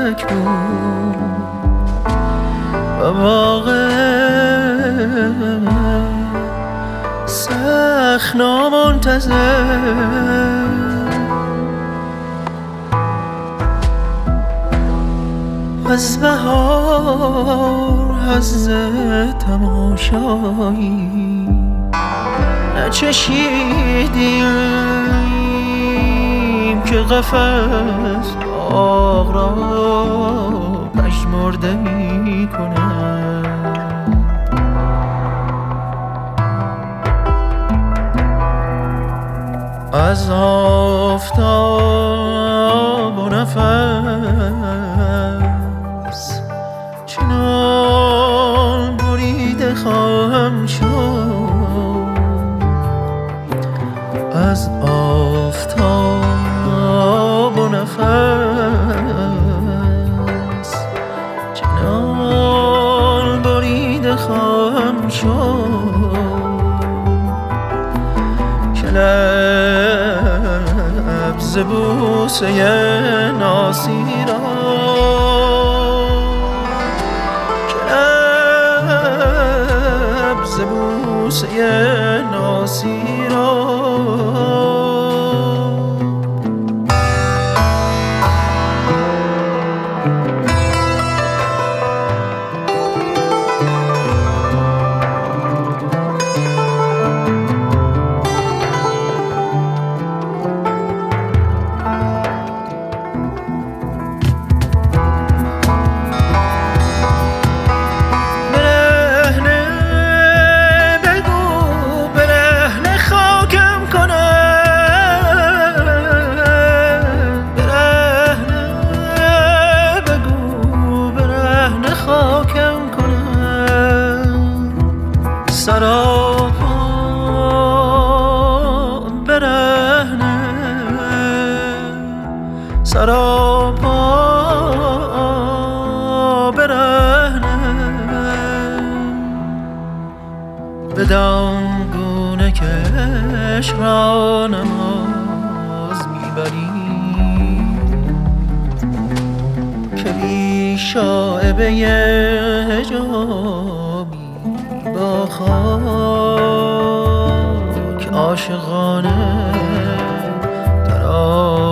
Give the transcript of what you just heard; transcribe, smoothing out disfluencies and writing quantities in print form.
فلک بود و واقع سخت نامنتظر از بهار حظ تماشایی نچشیدیم که قفس باغ را پژمرده می کند. از آفتاب و نفس چنان بریده خواهم شد، از آفتاب و نفس چنان بریده خواهم شد که لبز بوسه ناسی را بوسه ناسی را سراپا برهنه سراپا برهنه بدان گونه که عشق را نماز میبری که بی شایبه حجابی با خاک عاشقانه در